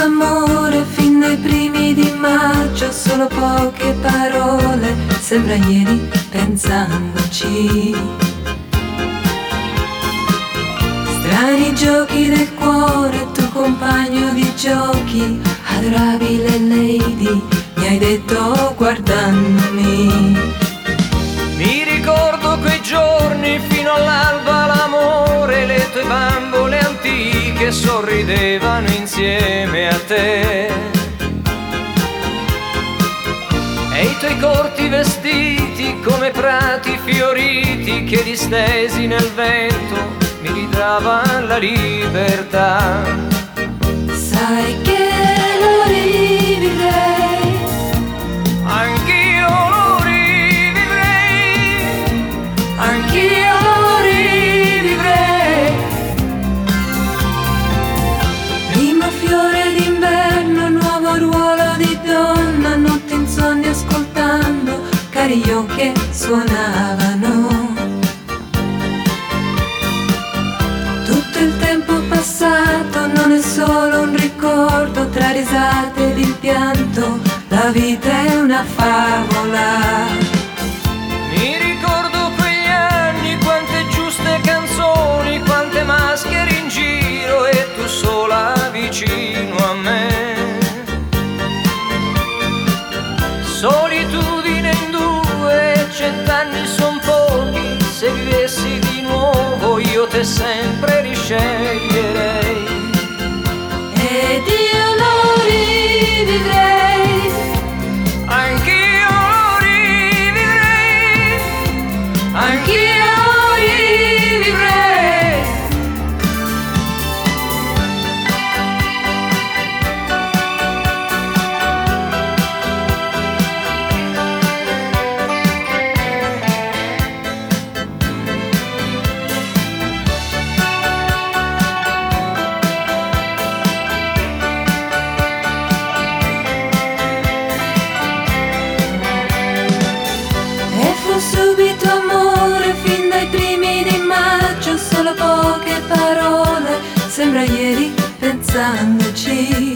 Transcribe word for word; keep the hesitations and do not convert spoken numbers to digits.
d'amore fin dai primi di maggio, solo poche parole, sembra ieri pensandoci. Strani giochi del cuore, tuo compagno di giochi, adorabile lady, mi hai detto guardandomi. Mi ricordo quei giorni fino all'alba, l'amore, le tue bambole antiche sorridevano insieme a te. E i tuoi corti vestiti come prati fioriti che distesi nel vento mi ridavano la libertà. Sai che lo rivivrei, anch'io lo rivivrei, anch'io lo rivivrei. Primo fiore d'inverno, nuovo ruolo di donna, notte insonni ascoltando carillon che suonavano. Tutto il tempo passato non è solo un ricordo, tra risate ed il pianto, la vita è una favola. Mi ricordo quegli anni, quante giuste canzoni, quante maschere in giro e tu sola vicino a me. Solitudine in due, cent'anni son pochi, se vivessi di nuovo io te sempre risceglierei. Ed io lo rivivrei, Anch'io lo rivivrei, anch'io lo rivivrei. E fu subito amore fin dai primi di maggio, solo poche parole, sembra ieri pensandoci.